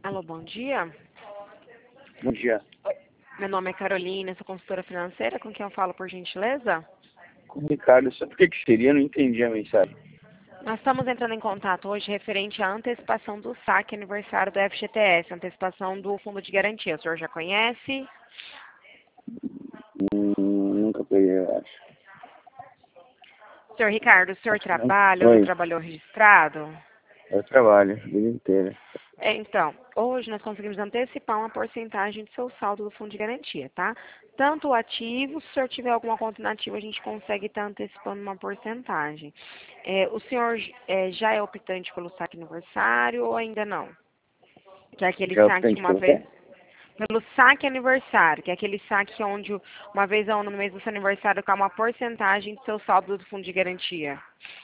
Alô, bom dia. Bom dia. Meu nome é Carolina, sou consultora financeira. Com quem eu falo, por gentileza? Com o Ricardo, sabe por que seria? Eu não entendi a mensagem. Nós estamos entrando em contato hoje referente à antecipação do saque aniversário do FGTS, antecipação do Fundo de Garantia. O senhor já conhece? Nunca peguei, eu acho. Senhor Ricardo, o senhor Acho que não. trabalha ou já Oi, trabalhou registrado? eu trabalho a vida inteira. Então, hoje nós conseguimos antecipar uma porcentagem do seu saldo do Fundo de Garantia, tá? Tanto o ativo, se o senhor tiver alguma conta inativa, a gente consegue estar antecipando uma porcentagem. O senhor já é optante pelo saque aniversário ou ainda não? Que é aquele Já é saque que optante uma pelo vez... quê? Pelo saque aniversário, que é aquele saque onde uma vez ao ano, no mês do seu aniversário, cai uma porcentagem do seu saldo do Fundo de Garantia.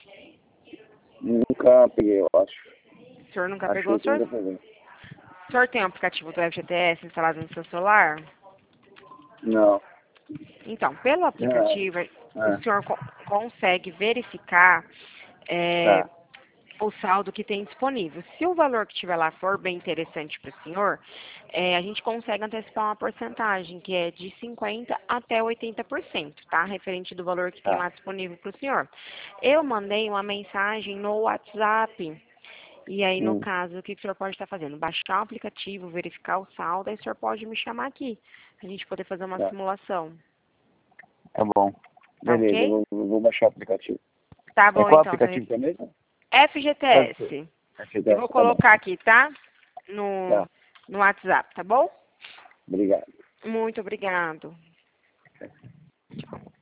Nunca peguei, eu acho. O senhor nunca pegou? Acho que nunca peguei. O senhor tem o aplicativo do FGTS instalado no seu celular? Não. Então, pelo Ah, aplicativo, o ah, senhor consegue verificar tá, o saldo que tem disponível. Se o valor que tiver lá for bem interessante para o senhor, a gente consegue antecipar uma porcentagem, que é de 50% até 80%, tá? Referente do valor que tem tá. lá disponível para o senhor. Eu mandei uma mensagem no WhatsApp. E aí, no Hum, caso, o que o senhor pode estar fazendo? Baixar o aplicativo, verificar o saldo, aí o senhor pode me chamar aqui, pra gente poder fazer uma tá. simulação. Tá bom. Tá Beleza, ok? eu vou baixar o aplicativo. Tá É bom, qual então, aplicativo que é mesmo? Pode ser. FGTS. Eu vou FGTS, tá bom. colocar aqui, tá? No, Tá, no WhatsApp, tá bom? obrigado. Muito obrigado. Tchau.